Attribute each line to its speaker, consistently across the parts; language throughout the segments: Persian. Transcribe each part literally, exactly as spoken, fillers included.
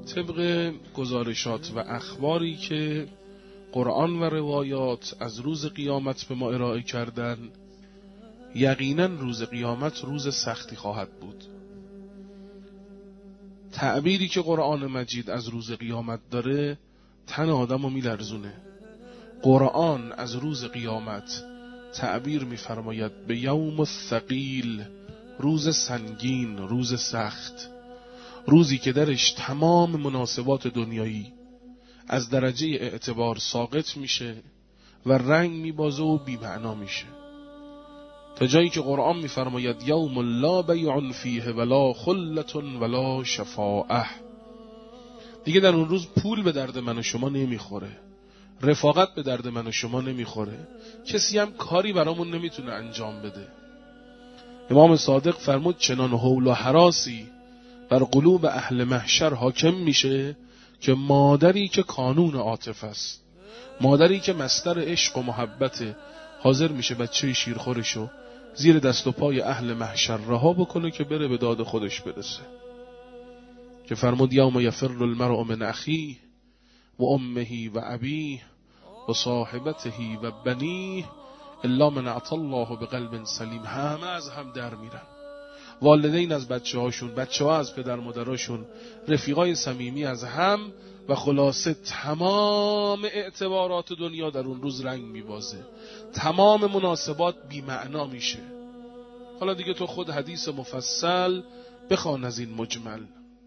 Speaker 1: طبق گزارشات و اخباری که قرآن و روایات از روز قیامت به ما ارائه کردن، یقینا روز قیامت روز سختی خواهد بود. تعبیری که قرآن مجید از روز قیامت داره تن آدم رو میلرزونه. قرآن از روز قیامت تعبیر میفرماید به یوم الثقیل، روز سنگین، روز سخت، روزی که درش تمام مناسبات دنیایی از درجه اعتبار ساقط میشه و رنگ میبازه و بی‌معنا میشه، تا جایی که قرآن میفرماید یوم لا بیع فیه ولا خلة ولا شفاعه. دیگه در اون روز پول به درد من و شما نمیخوره، رفاقت به درد من و شما نمیخوره، کسی هم کاری برامون نمیتونه انجام بده. امام صادق فرمود چنان هول و هراسی بر قلوب اهل محشر حاکم میشه که مادری که کانون عاطفه است، مادری که مصدر عشق و محبت، حاضر میشه بچه شیرخورشو زیر دست و پای اهل محشر رها بکنه که بره به داد خودش برسه. که فرمود یوم یفر المرء من اخیه و امه و ابیه و صاحبته و بنیه الا من اعطى الله بقلب سلیم. همه از هم در میرن، والدین از بچه هاشون، بچه ها از پدر مادراشون، رفیقای صمیمی از هم، و خلاصه تمام اعتبارات دنیا در اون روز رنگ میبازه، تمام مناسبات بی معنا میشه. حالا دیگه تو خود حدیث مفصل بخوان از این مجمل.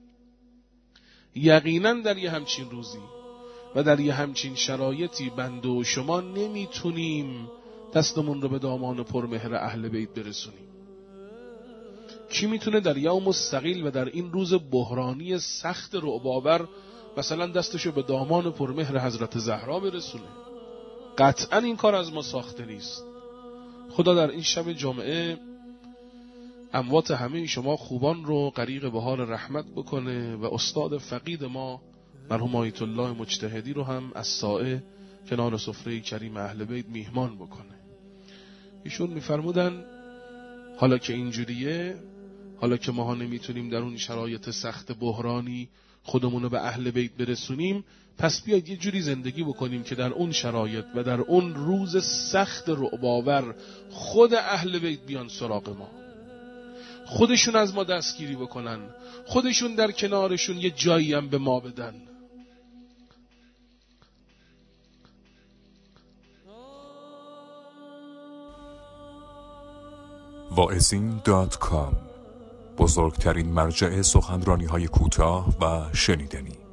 Speaker 1: یقینا در یه همچین روزی و در یه همچین شرایطی بنده و شما نمیتونیم دستمون رو به دامان پرمهر اهل بیت برسونیم. کی میتونه در یوم الثقیل و در این روز بحرانی سخت رعب‌آور مثلا دستشو به دامان پرمهر حضرت زهرا برسونه؟ قطعا این کار از ما ساخته نیست. خدا در این شب جمعه اموات همه شما خوبان رو غریق بهار رحمت بکنه و استاد فقید ما مرحوم آیت الله مجتهدی رو هم از سائه کنار سفره کریم اهل بیت میهمان بکنه. ایشون میفرمودن حالا که اینجوریه، حالا که ماها نمیتونیم در اون شرایط سخت بحرانی خودمونو به اهل بیت برسونیم، پس بیاید یه جوری زندگی بکنیم که در اون شرایط و در اون روز سخت رعب‌آور خود اهل بیت بیان سراغ ما، خودشون از ما دستگیری بکنن، خودشون در کنارشون یه جایی هم به ما بدن.
Speaker 2: واعظین دات کام، بزرگترین مرجع سخنرانی‌های کوتاه و شنیدنی.